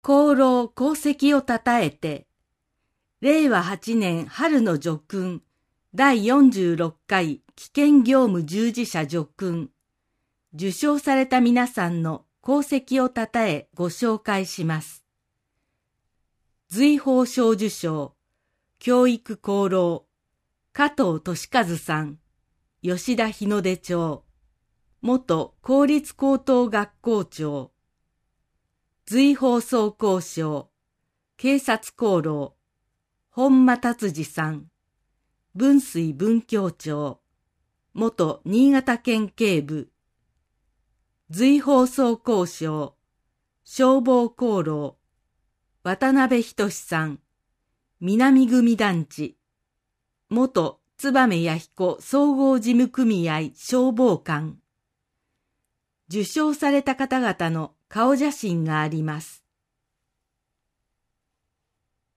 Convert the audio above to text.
功労功績をたたえて、令和8年春の叙勲第46回危険業務従事者叙勲、受賞された皆さんの功績をたたえご紹介します。瑞宝賞受賞、教育功労、加藤俊和さん、吉田日の出町、元公立高等学校長、瑞宝総工賞、警察功労、本間達治さん、文水文教長、元新潟県警部、瑞宝総工賞、消防功労、渡辺仁さん、南組団地、元燕弥彦総合事務組合消防官。受賞された方々の顔写真があります。